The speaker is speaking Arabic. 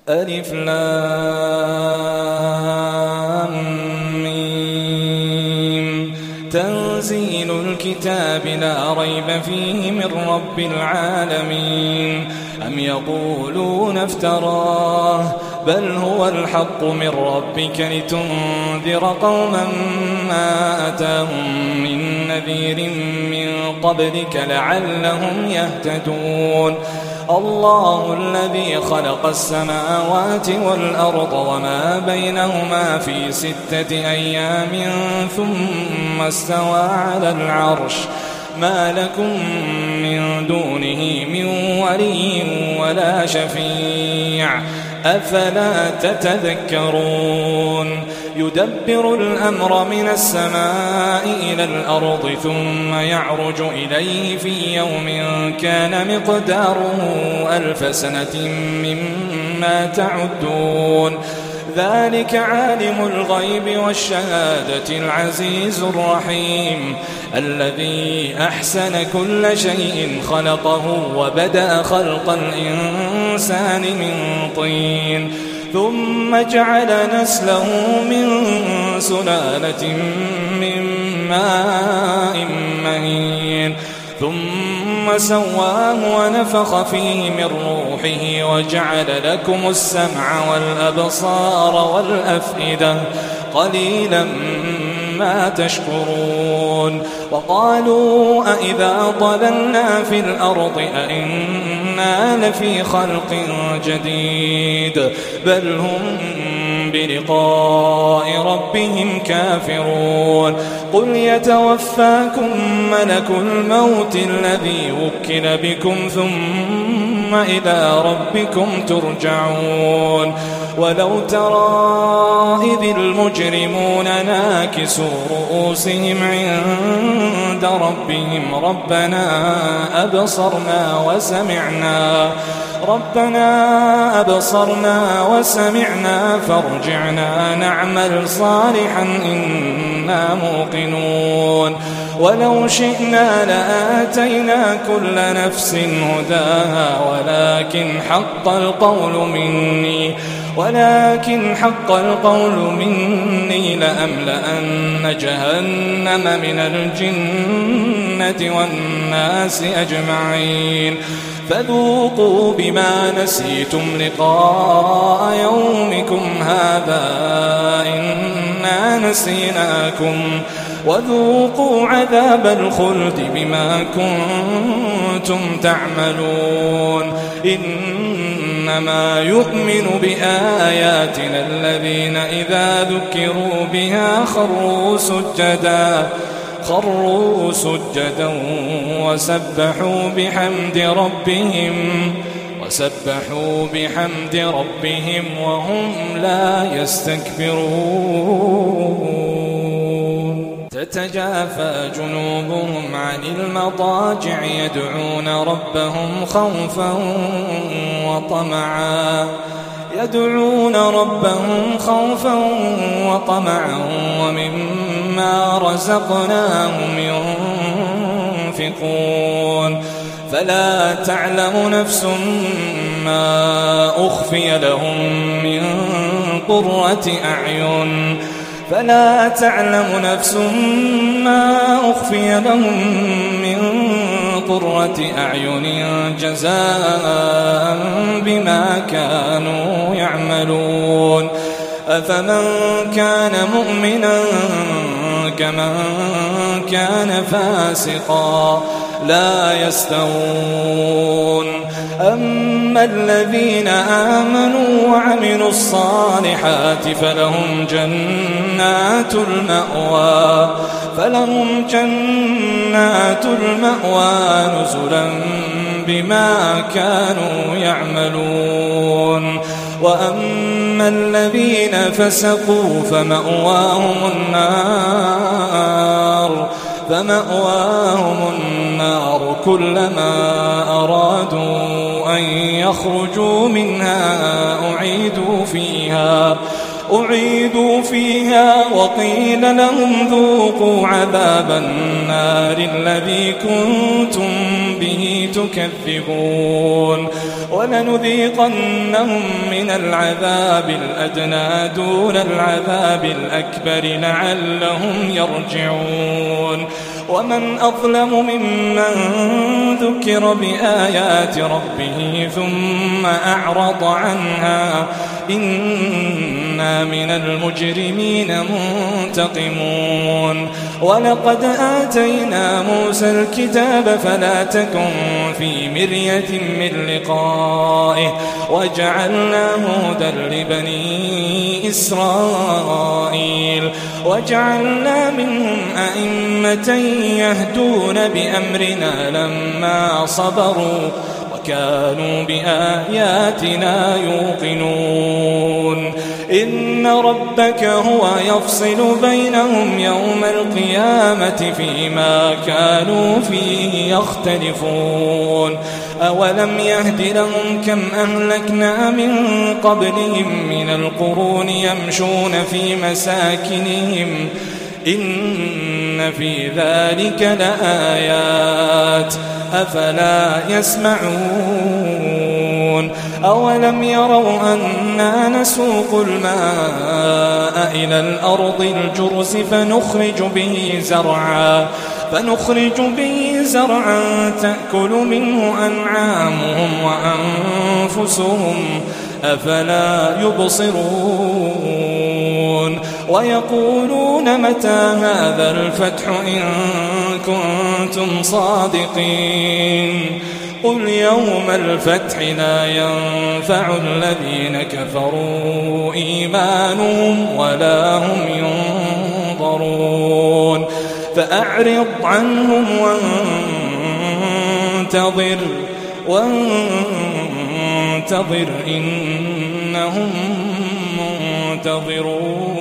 ألف لام ميم. تنزيل الكتاب لا ريب فيه من رب العالمين. أم يقولون افتراه بل هو الحق من ربك لتنذر قوما ما أتاهم من نذير من قبلك لعلهم يهتدون. الله الذي خلق السماوات والأرض وما بينهما في 6 أيام ثم استوى على العرش ما لكم من دونه من ولي ولا شفيع أفلا تتذكرون. يدبر الأمر من السماء إلى الأرض ثم يعرج إليه في يوم كان مقداره 1000 سنة مما تعدون. ذلك عالم الغيب والشهادة العزيز الرحيم الذي أحسن كل شيء خلقه وبدأ خلق الإنسان من طين ثم جعل نسله من سلالة من ماء مهين ثم سواه ونفخ فيه من روحه وجعل لكم السمع والأبصار والأفئدة قليلا ما تشكرون. وقالوا أإذا ضللنا في الأرض أإنا لفي خلق جديد بل هم بلقاء ربهم كافرون. قل يتوفاكم ملك الموت الذي وكل بكم ثم إلى ربكم ترجعون. ولو ترى إذ المجرمون ناكسوا رؤوسهم عند ربهم ربنا أبصرنا وسمعنا فارجعنا نعمل صالحا إنا موقنون. ولو شئنا لآتينا كل نفس هداها ولكن حق القول مني لأملأن جهنم من الجنة والناس أجمعين. فذوقوا بما نسيتم لقاء يومكم هذا إنا نسيناكم وذوقوا عذاب الخلد بما كنتم تعملون. إنما يؤمن بآياتنا الذين إذا ذكروا بها خروا سجدا وسبحوا بحمد ربهم وهم لا يستكبرون. تتجافى جنوبهم عن المضاجع يدعون ربهم خوفا وطمعا ومما رزقناهم ينفقون. فلا تعلم نفس ما أخفي لهم من قرة أعين جزاء بما كانوا يعملون. أفمن كان مؤمنا كمن كان فاسقا لا يستوون. أما الذين آمنوا وعملوا الصالحات فلهم جنات المأوى نزلا بما كانوا يعملون. وأما الذين فسقوا فمأواهم النار كلما أرادوا أن يخرجوا منها أعيدوا فيها وقيل لهم ذوقوا عذاب النار الذي كنتم به تكذبون ولنذيقنهم من العذاب الأدنى دون العذاب الأكبر لعلهم يرجعون ومن أظلم ممن ذكر بآيات ربه ثم أعرض عنها إنا من المجرمين منتقمون ولقد آتينا موسى الكتاب فلا تكن في مرية من لقائه وجعلناه هدى لبني إسرائيل وجعلنا منهم أئمة يهدون بأمرنا لما صبروا وكانوا بآياتنا يوقنون إن ربك هو يفصل بينهم يوم القيامة فيما كانوا فيه يختلفون أولم يهد لهم كم أهلكنا من قبلهم من القرون يمشون في مساكنهم إن في ذلك لآيات أفلا يسمعون أولم يروا أنا نسوق الماء إلى الأرض الجرز فنخرج به زرعا تأكل منه أنعامهم وأنفسهم أفلا يبصرون ويقولون متى هذا الفتح إن كنتم صادقين قل يوم الفتح لا ينفع الذين كفروا إيمانهم ولا هم ينظرون فأعرض عنهم وانتظر إنهم منتظرون.